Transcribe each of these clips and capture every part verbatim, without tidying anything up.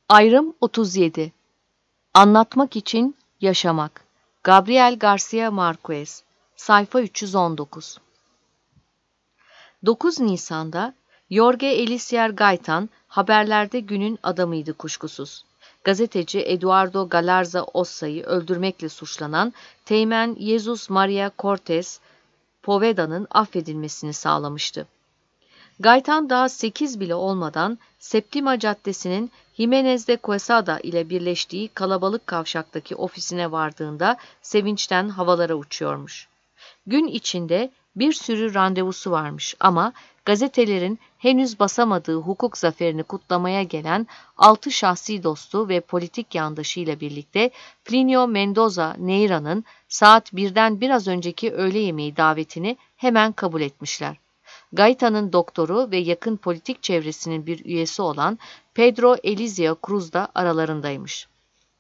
Ayrım otuz yedi. Anlatmak için yaşamak. Gabriel Garcia Marquez. Sayfa üç yüz on dokuz. dokuz Nisan'da Jorge Eliezer Gaitan haberlerde günün adamıydı kuşkusuz. Gazeteci Eduardo Galarza Ossa'yı öldürmekle suçlanan Teğmen Jesus Maria Cortez Poveda'nın affedilmesini sağlamıştı. Gaitan daha sekiz bile olmadan Septima Caddesi'nin Jimenez de Quesada ile birleştiği kalabalık kavşaktaki ofisine vardığında sevinçten havalara uçuyormuş. Gün içinde bir sürü randevusu varmış ama gazetelerin henüz basamadığı hukuk zaferini kutlamaya gelen altı şahsi dostu ve politik yandaşıyla birlikte Plinio Mendoza Neira'nın saat birden biraz önceki öğle yemeği davetini hemen kabul etmişler. Gaitan'ın doktoru ve yakın politik çevresinin bir üyesi olan Pedro Elizeo Cruz da aralarındaymış.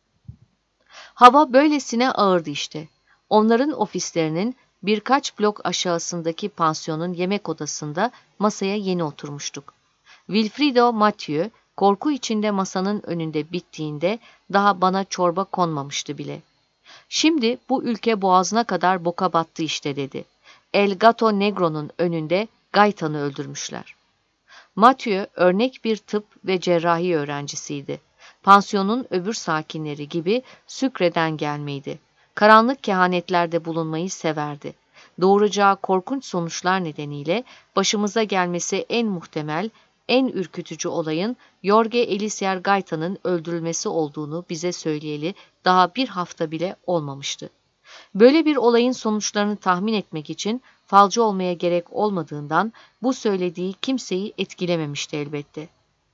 Hava böylesine ağırdı işte. Onların ofislerinin birkaç blok aşağısındaki pansiyonun yemek odasında masaya yeni oturmuştuk. Wilfrido Mathieu korku içinde masanın önünde bittiğinde daha bana çorba konmamıştı bile. Şimdi bu ülke boğazına kadar boka battı işte dedi. El Gato Negro'nun önünde Gaitan'ı öldürmüşler. Mathieu örnek bir tıp ve cerrahi öğrencisiydi. Pansiyonun öbür sakinleri gibi Sucre'den gelmeydi. Karanlık kehanetlerde bulunmayı severdi. Doğuracağı korkunç sonuçlar nedeniyle başımıza gelmesi en muhtemel, en ürkütücü olayın Jorge Eliezer Gaitan'ın öldürülmesi olduğunu bize söyleyeli daha bir hafta bile olmamıştı. Böyle bir olayın sonuçlarını tahmin etmek için falcı olmaya gerek olmadığından bu söylediği kimseyi etkilememişti elbette.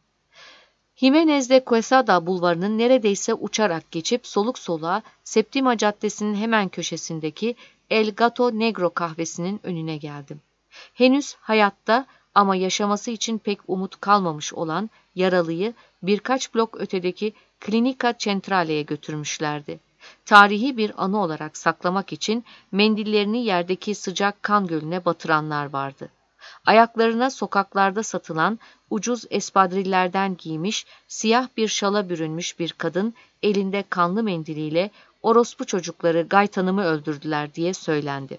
Jimenez de Quesada bulvarının neredeyse uçarak geçip soluk soluğa Septima Caddesi'nin hemen köşesindeki El Gato Negro kahvesinin önüne geldim. Henüz hayatta ama yaşaması için pek umut kalmamış olan yaralıyı birkaç blok ötedeki Klinika Centrale'ye götürmüşlerdi. Tarihi bir anı olarak saklamak için mendillerini yerdeki sıcak kan gölüne batıranlar vardı. Ayaklarına sokaklarda satılan ucuz espadrillerden giymiş, siyah bir şala bürünmüş bir kadın elinde kanlı mendiliyle "Orospu çocukları Gaitan'ımı öldürdüler" diye söylendi.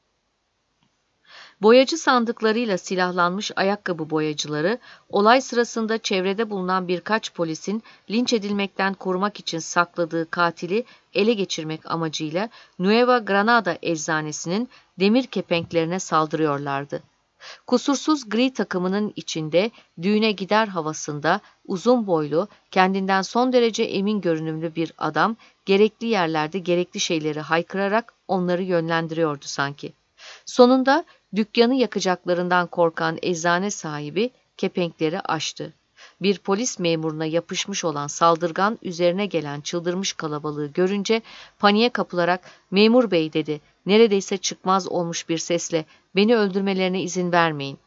Boyacı sandıklarıyla silahlanmış ayakkabı boyacıları, olay sırasında çevrede bulunan birkaç polisin linç edilmekten korumak için sakladığı katili ele geçirmek amacıyla Nueva Granada eczanesinin demir kepenklerine saldırıyorlardı. Kusursuz gri takımının içinde düğüne gider havasında uzun boylu, kendinden son derece emin görünümlü bir adam gerekli yerlerde gerekli şeyleri haykırarak onları yönlendiriyordu sanki. Sonunda dükkanı yakacaklarından korkan eczane sahibi kepenkleri açtı. Bir polis memuruna yapışmış olan saldırgan üzerine gelen çıldırmış kalabalığı görünce paniğe kapılarak "Memur bey" dedi, neredeyse çıkmaz olmuş bir sesle, "beni öldürmelerine izin vermeyin."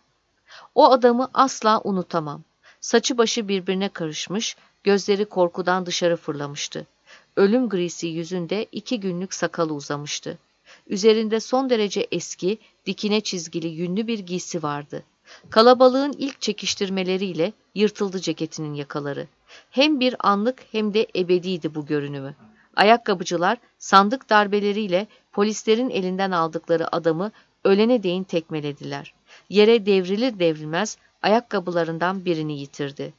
O adamı asla unutamam. Saçı başı birbirine karışmış, gözleri korkudan dışarı fırlamıştı. Ölüm grisi yüzünde iki günlük sakalı uzamıştı. Üzerinde son derece eski, dikine çizgili yünlü bir giysi vardı. Kalabalığın ilk çekiştirmeleriyle yırtıldı ceketinin yakaları. Hem bir anlık hem de ebediydi bu görünümü. Ayakkabıcılar sandık darbeleriyle polislerin elinden aldıkları adamı ölene değin tekmelediler. Yere devrilir devrilmez ayakkabılarından birini yitirdi.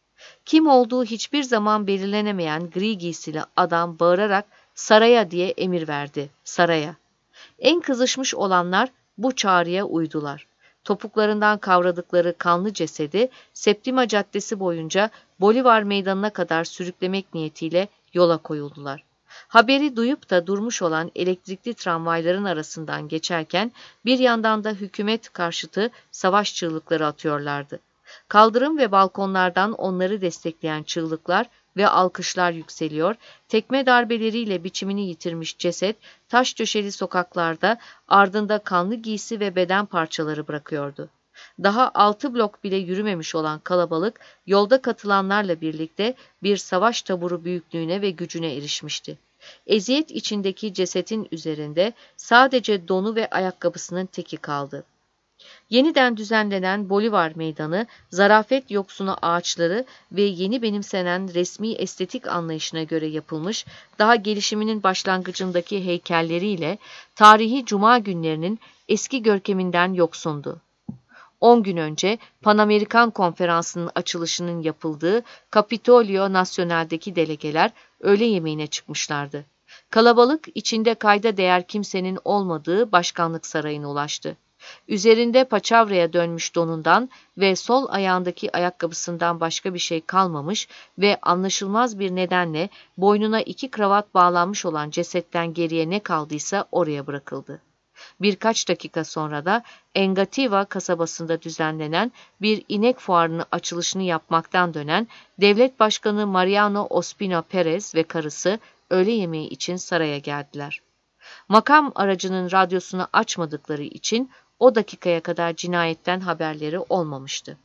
Kim olduğu hiçbir zaman belirlenemeyen gri giysili adam bağırarak "Saraya!" diye emir verdi. Saraya! En kızışmış olanlar bu çağrıya uydular. Topuklarından kavradıkları kanlı cesedi Septima Caddesi boyunca Bolivar Meydanı'na kadar sürüklemek niyetiyle yola koyuldular. Haberi duyup da durmuş olan elektrikli tramvayların arasından geçerken bir yandan da hükümet karşıtı savaş çığlıkları atıyorlardı. Kaldırım ve balkonlardan onları destekleyen çığlıklar ve alkışlar yükseliyor, tekme darbeleriyle biçimini yitirmiş ceset, taş döşeli sokaklarda ardında kanlı giysi ve beden parçaları bırakıyordu. Daha altı blok bile yürümemiş olan kalabalık, yolda katılanlarla birlikte bir savaş taburu büyüklüğüne ve gücüne erişmişti. Eziyet içindeki cesetin üzerinde sadece donu ve ayakkabısının teki kaldı. Yeniden düzenlenen Bolivar Meydanı, zarafet yoksunu ağaçları ve yeni benimsenen resmi estetik anlayışına göre yapılmış, daha gelişiminin başlangıcındaki heykelleriyle tarihi cuma günlerinin eski görkeminden yoksundu. On gün önce Panamerikan Konferansı'nın açılışının yapıldığı Capitolio Nacional'deki delegeler öğle yemeğine çıkmışlardı. Kalabalık içinde kayda değer kimsenin olmadığı Başkanlık Sarayı'na ulaştı. Üzerinde paçavraya dönmüş donundan ve sol ayağındaki ayakkabısından başka bir şey kalmamış ve anlaşılmaz bir nedenle boynuna iki kravat bağlanmış olan cesetten geriye ne kaldıysa oraya bırakıldı. Birkaç dakika sonra da Engativá kasabasında düzenlenen bir inek fuarının açılışını yapmaktan dönen Devlet Başkanı Mariano Ospina Perez ve karısı öğle yemeği için saraya geldiler. Makam aracının radyosunu açmadıkları için o dakikaya kadar cinayetten haberleri olmamıştı.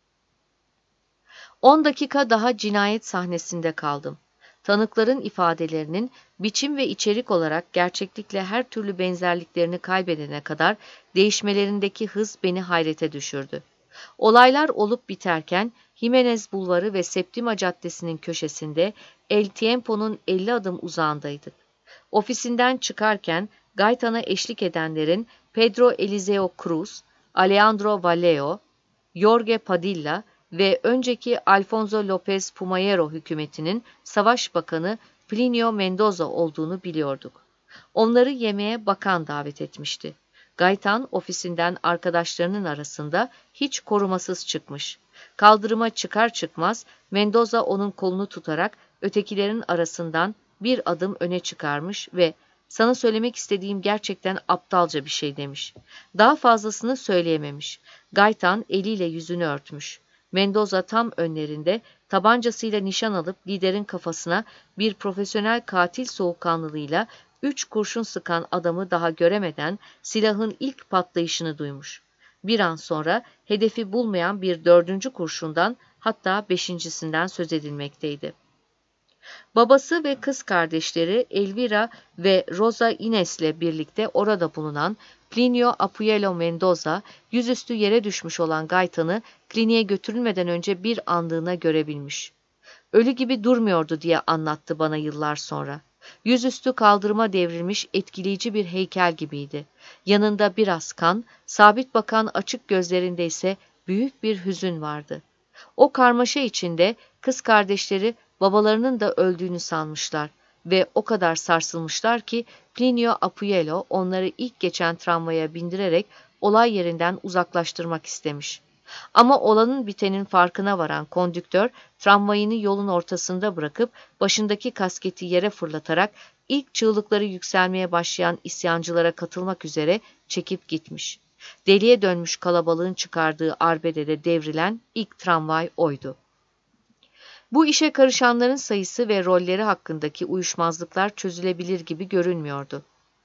On dakika daha cinayet sahnesinde kaldım. Tanıkların ifadelerinin biçim ve içerik olarak gerçeklikle her türlü benzerliklerini kaybedene kadar değişmelerindeki hız beni hayrete düşürdü. Olaylar olup biterken Jimenez Bulvarı ve Septima Caddesi'nin köşesinde El Tiempo'nun elli adım uzağındaydık. Ofisinden çıkarken Gaytan'a eşlik edenlerin Pedro Eliseo Cruz, Alejandro Vallejo, Jorge Padilla ve önceki Alfonso López Pumayero hükümetinin Savaş Bakanı Plinio Mendoza olduğunu biliyorduk. Onları yemeğe bakan davet etmişti. Gaytan ofisinden arkadaşlarının arasında hiç korumasız çıkmış. Kaldırıma çıkar çıkmaz Mendoza onun kolunu tutarak ötekilerin arasından bir adım öne çıkarmış ve "Sana söylemek istediğim gerçekten aptalca bir şey" demiş. Daha fazlasını söyleyememiş. Gaytan eliyle yüzünü örtmüş. Mendoza tam önlerinde tabancasıyla nişan alıp liderin kafasına bir profesyonel katil soğukkanlılığıyla üç kurşun sıkan adamı daha göremeden silahın ilk patlayışını duymuş. Bir an sonra hedefi bulmayan bir dördüncü kurşundan, hatta beşincisinden söz edilmekteydi. Babası ve kız kardeşleri Elvira ve Rosa Inés'le birlikte orada bulunan Plinio Apuelo Mendoza, yüzüstü yere düşmüş olan Gaytan'ı kliniğe götürülmeden önce bir anlığına görebilmiş. Ölü gibi durmuyordu diye anlattı bana yıllar sonra. Yüzüstü kaldırıma devrilmiş etkileyici bir heykel gibiydi. Yanında biraz kan, sabit bakan açık gözlerinde ise büyük bir hüzün vardı. O karmaşa içinde kız kardeşleri babalarının da öldüğünü sanmışlar ve o kadar sarsılmışlar ki Plinio Apuelo onları ilk geçen tramvaya bindirerek olay yerinden uzaklaştırmak istemiş. Ama olanın bitenin farkına varan kondüktör tramvayını yolun ortasında bırakıp başındaki kasketi yere fırlatarak ilk çığlıkları yükselmeye başlayan isyancılara katılmak üzere çekip gitmiş. Deliye dönmüş kalabalığın çıkardığı arbedede devrilen ilk tramvay oydu. Bu işe karışanların sayısı ve rolleri hakkındaki uyuşmazlıklar çözülebilir gibi görünmüyordu.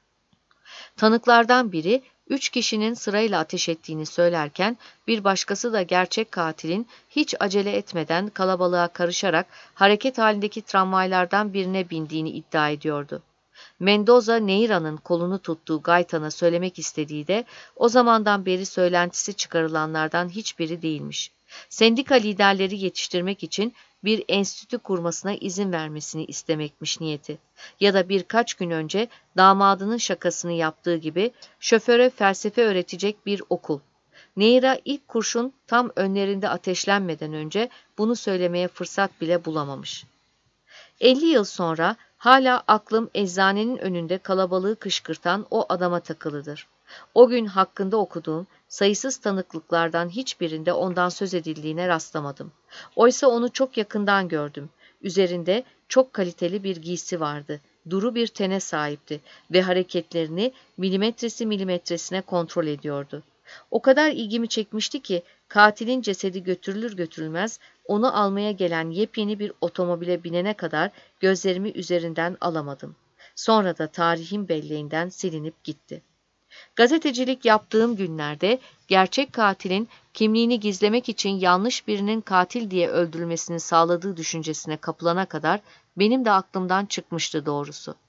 Tanıklardan biri, üç kişinin sırayla ateş ettiğini söylerken, bir başkası da gerçek katilin hiç acele etmeden kalabalığa karışarak hareket halindeki tramvaylardan birine bindiğini iddia ediyordu. Mendoza, Neira'nın kolunu tuttuğu Gaytan'a söylemek istediği de o zamandan beri söylentisi çıkarılanlardan hiçbiri değilmiş. Sendika liderleri yetiştirmek için bir enstitü kurmasına izin vermesini istemekmiş niyeti. Ya da birkaç gün önce damadının şakasını yaptığı gibi şoföre felsefe öğretecek bir okul. Neira ilk kurşun tam önlerinde ateşlenmeden önce bunu söylemeye fırsat bile bulamamış. elli yıl sonra hala aklım eczanenin önünde kalabalığı kışkırtan o adama takılıdır. O gün hakkında okuduğum sayısız tanıklıklardan hiçbirinde ondan söz edildiğine rastlamadım. Oysa onu çok yakından gördüm. Üzerinde çok kaliteli bir giysi vardı. Duru bir tene sahipti ve hareketlerini milimetresi milimetresine kontrol ediyordu. O kadar ilgimi çekmişti ki katilin cesedi götürülür götürülmez onu almaya gelen yepyeni bir otomobile binene kadar gözlerimi üzerinden alamadım. Sonra da tarihin belleğinden silinip gitti. Gazetecilik yaptığım günlerde gerçek katilin kimliğini gizlemek için yanlış birinin katil diye öldürülmesini sağladığı düşüncesine kapılana kadar benim de aklımdan çıkmıştı doğrusu.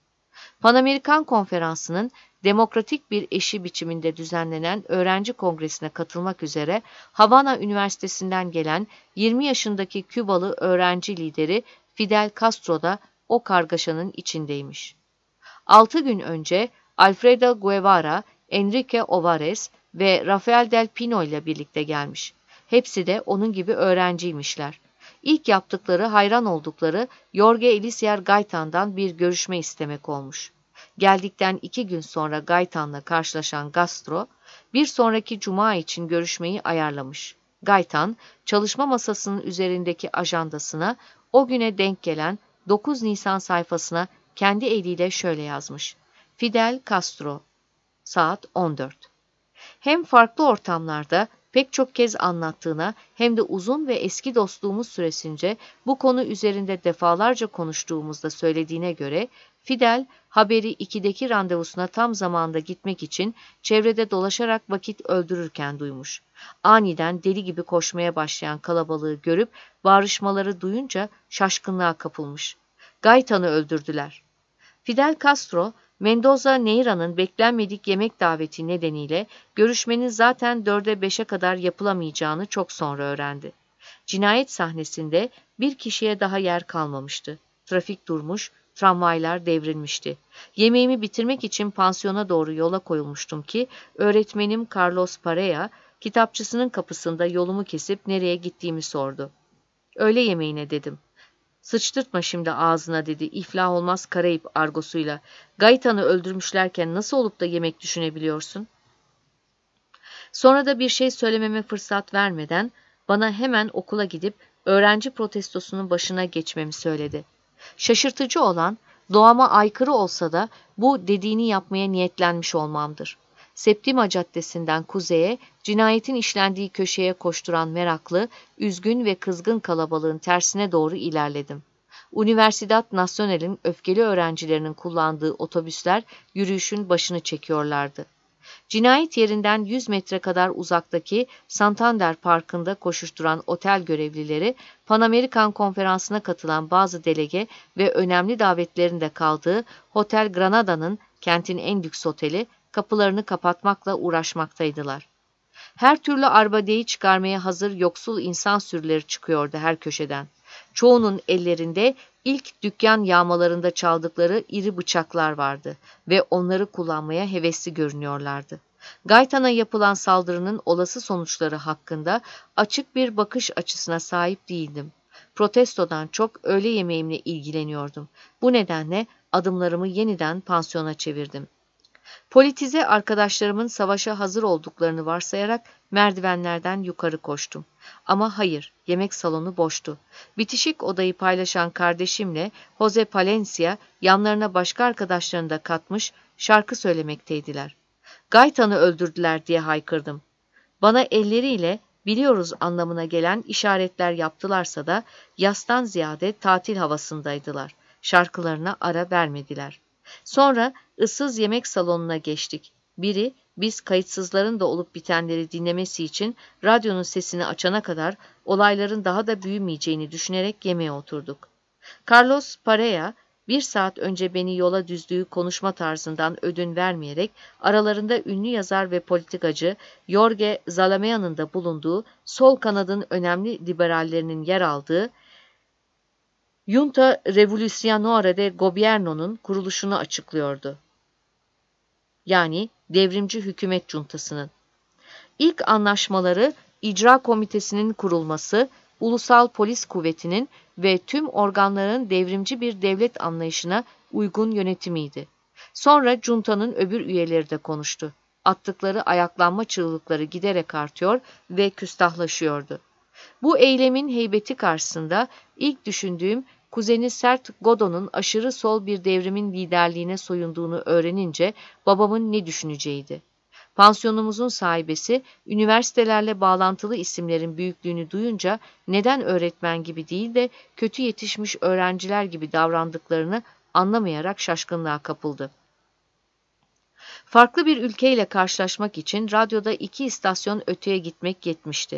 Panamerikan Konferansı'nın demokratik bir eşi biçiminde düzenlenen öğrenci kongresine katılmak üzere Havana Üniversitesi'nden gelen yirmi yaşındaki Kübalı öğrenci lideri Fidel Castro da o kargaşanın içindeymiş. Altı gün önce Alfredo Guevara, Enrique Ovares ve Rafael del Pino ile birlikte gelmiş. Hepsi de onun gibi öğrenciymişler. İlk yaptıkları hayran oldukları Jorge Eliezer Gaitan'dan bir görüşme istemek olmuş. Geldikten iki gün sonra Gaitan'la karşılaşan Castro, bir sonraki cuma için görüşmeyi ayarlamış. Gaitan, çalışma masasının üzerindeki ajandasına o güne denk gelen dokuz Nisan sayfasına kendi eliyle şöyle yazmış: Fidel Castro, saat on dört. Hem farklı ortamlarda pek çok kez anlattığına hem de uzun ve eski dostluğumuz süresince bu konu üzerinde defalarca konuştuğumuzda söylediğine göre Fidel haberi ikideki randevusuna tam zamanda gitmek için çevrede dolaşarak vakit öldürürken duymuş. Aniden deli gibi koşmaya başlayan kalabalığı görüp bağırışmaları duyunca şaşkınlığa kapılmış. Gaitan'ı öldürdüler. Fidel Castro, Mendoza Neira'nın beklenmedik yemek daveti nedeniyle görüşmenin zaten dörde beşe kadar yapılamayacağını çok sonra öğrendi. Cinayet sahnesinde bir kişiye daha yer kalmamıştı. Trafik durmuş, tramvaylar devrilmişti. Yemeğimi bitirmek için pansiyona doğru yola koyulmuştum ki öğretmenim Carlos Pareja, kitapçısının kapısında yolumu kesip nereye gittiğimi sordu. Öğle yemeğine dedim. Sıçtırtma şimdi ağzına dedi, iflah olmaz Karayip argosuyla. Gaitan'ı öldürmüşlerken nasıl olup da yemek düşünebiliyorsun? Sonra da bir şey söylememe fırsat vermeden bana hemen okula gidip öğrenci protestosunun başına geçmemi söyledi. Şaşırtıcı olan, doğama aykırı olsa da bu dediğini yapmaya niyetlenmiş olmamdır. Septima Caddesi'nden kuzeye, cinayetin işlendiği köşeye koşturan meraklı, üzgün ve kızgın kalabalığın tersine doğru ilerledim. Universidad Nacional'in öfkeli öğrencilerinin kullandığı otobüsler yürüyüşün başını çekiyorlardı. Cinayet yerinden yüz metre kadar uzaktaki Santander Parkı'nda koşuşturan otel görevlileri, Panamerikan Konferansı'na katılan bazı delege ve önemli davetlerin de kaldığı Hotel Granada'nın, kentin en lüks oteli, kapılarını kapatmakla uğraşmaktaydılar. Her türlü arbedeyi çıkarmaya hazır yoksul insan sürüleri çıkıyordu her köşeden. Çoğunun ellerinde ilk dükkan yağmalarında çaldıkları iri bıçaklar vardı ve onları kullanmaya hevesli görünüyorlardı. Gaitan'a yapılan saldırının olası sonuçları hakkında açık bir bakış açısına sahip değildim. Protestodan çok öğle yemeğimle ilgileniyordum. Bu nedenle adımlarımı yeniden pansiyona çevirdim. Politize arkadaşlarımın savaşa hazır olduklarını varsayarak merdivenlerden yukarı koştum. Ama hayır, yemek salonu boştu. Bitişik odayı paylaşan kardeşimle Jose Palencia yanlarına başka arkadaşlarını da katmış şarkı söylemekteydiler. Gaitan'ı öldürdüler diye haykırdım. Bana elleriyle biliyoruz anlamına gelen işaretler yaptılarsa da yastan ziyade tatil havasındaydılar. Şarkılarına ara vermediler. Sonra ıssız yemek salonuna geçtik. Biri, biz kayıtsızların da olup bitenleri dinlemesi için radyonun sesini açana kadar olayların daha da büyümeyeceğini düşünerek yemeğe oturduk. Carlos Pareja, bir saat önce beni yola düzdüğü konuşma tarzından ödün vermeyerek aralarında ünlü yazar ve politikacı Jorge Zalamea'nın da bulunduğu sol kanadın önemli liberallerinin yer aldığı Junta Revolucionaria de Gobierno'nun kuruluşunu açıklıyordu. Yani devrimci hükümet cuntasının. İlk anlaşmaları icra komitesinin kurulması, ulusal polis kuvvetinin ve tüm organların devrimci bir devlet anlayışına uygun yönetimiydi. Sonra juntanın öbür üyeleri de konuştu. Attıkları ayaklanma çığlıkları giderek artıyor ve küstahlaşıyordu. Bu eylemin heybeti karşısında ilk düşündüğüm, kuzeni Sert Godon'un aşırı sol bir devrimin liderliğine soyunduğunu öğrenince babamın ne düşüneceğiydi. Pansiyonumuzun sahibesi, üniversitelerle bağlantılı isimlerin büyüklüğünü duyunca neden öğretmen gibi değil de kötü yetişmiş öğrenciler gibi davrandıklarını anlamayarak şaşkınlığa kapıldı. Farklı bir ülkeyle karşılaşmak için radyoda iki istasyon öteye gitmek yetmişti.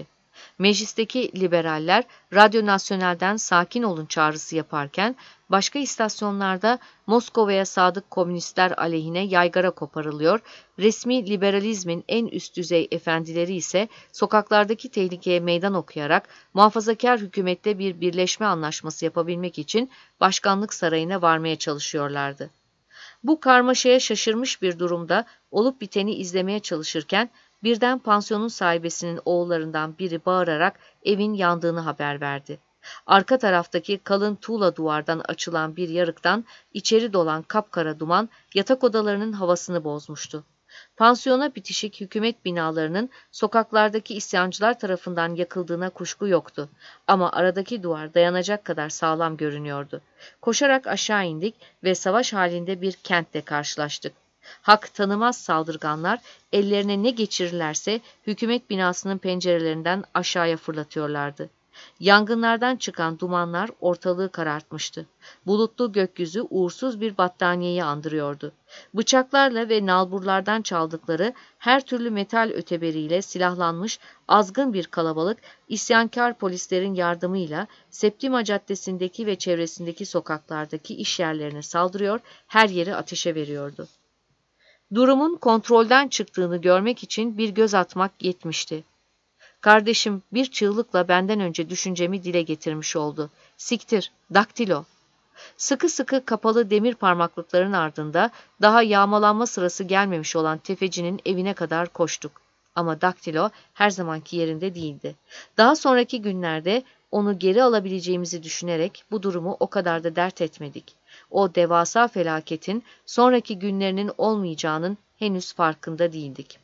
Meclisteki liberaller Radyo Nasyonel'den sakin olun çağrısı yaparken başka istasyonlarda Moskova'ya sadık komünistler aleyhine yaygara koparılıyor, resmi liberalizmin en üst düzey efendileri ise sokaklardaki tehlikeye meydan okuyarak muhafazakar hükümette bir birleşme anlaşması yapabilmek için başkanlık sarayına varmaya çalışıyorlardı. Bu karmaşaya şaşırmış bir durumda olup biteni izlemeye çalışırken birden pansiyonun sahibesinin oğullarından biri bağırarak evin yandığını haber verdi. Arka taraftaki kalın tuğla duvardan açılan bir yarıktan içeri dolan kapkara duman yatak odalarının havasını bozmuştu. Pansiyona bitişik hükümet binalarının sokaklardaki isyancılar tarafından yakıldığına kuşku yoktu. Ama aradaki duvar dayanacak kadar sağlam görünüyordu. Koşarak aşağı indik ve savaş halinde bir kentle karşılaştık. Hak tanımaz saldırganlar ellerine ne geçirirlerse hükümet binasının pencerelerinden aşağıya fırlatıyorlardı. Yangınlardan çıkan dumanlar ortalığı karartmıştı. Bulutlu gökyüzü uğursuz bir battaniyeyi andırıyordu. Bıçaklarla ve nalburlardan çaldıkları her türlü metal öteberiyle silahlanmış azgın bir kalabalık, isyankar polislerin yardımıyla Septima Caddesi'ndeki ve çevresindeki sokaklardaki işyerlerine saldırıyor, her yeri ateşe veriyordu. Durumun kontrolden çıktığını görmek için bir göz atmak yetmişti. Kardeşim bir çığlıkla benden önce düşüncemi dile getirmiş oldu. Siktir, daktilo. Sıkı sıkı kapalı demir parmaklıkların ardında daha yağmalanma sırası gelmemiş olan tefecinin evine kadar koştuk. Ama daktilo her zamanki yerinde değildi. Daha sonraki günlerde onu geri alabileceğimizi düşünerek bu durumu o kadar da dert etmedik. O devasa felaketin sonraki günlerinin olmayacağının henüz farkında değildik.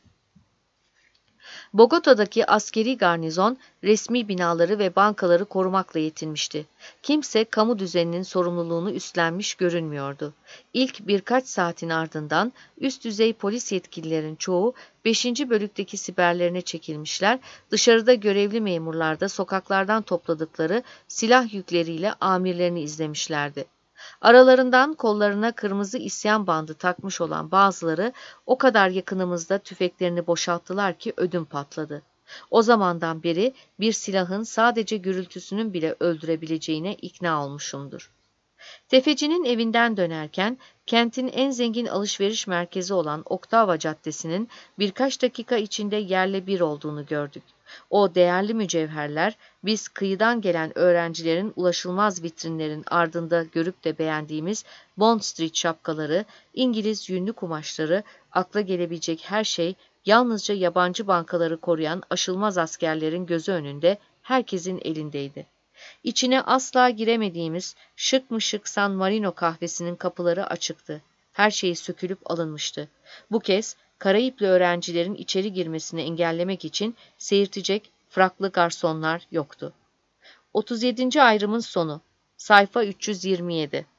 Bogota'daki askeri garnizon resmi binaları ve bankaları korumakla yetinmişti. Kimse kamu düzeninin sorumluluğunu üstlenmiş görünmüyordu. İlk birkaç saatin ardından üst düzey polis yetkililerin çoğu beşinci bölükteki siperlerine çekilmişler, dışarıda görevli memurlar da sokaklardan topladıkları silah yükleriyle amirlerini izlemişlerdi. Aralarından kollarına kırmızı isyan bandı takmış olan bazıları o kadar yakınımızda tüfeklerini boşalttılar ki ödüm patladı. O zamandan beri bir silahın sadece gürültüsünün bile öldürebileceğine ikna olmuşumdur. Tefecinin evinden dönerken kentin en zengin alışveriş merkezi olan Oktava Caddesi'nin birkaç dakika içinde yerle bir olduğunu gördük. O değerli mücevherler biz kıyıdan gelen öğrencilerin ulaşılmaz vitrinlerin ardında görüp de beğendiğimiz Bond Street şapkaları, İngiliz yünlü kumaşları, akla gelebilecek her şey yalnızca yabancı bankaları koruyan aşılmaz askerlerin gözü önünde herkesin elindeydi. İçine asla giremediğimiz şık mı şık San Marino kahvesinin kapıları açıktı. Her şey sökülüp alınmıştı. Bu kez Karayipli öğrencilerin içeri girmesini engellemek için seyirtecek fraklı garsonlar yoktu. otuz yedinci ayrımın sonu. Sayfa üç yüz yirmi yedi.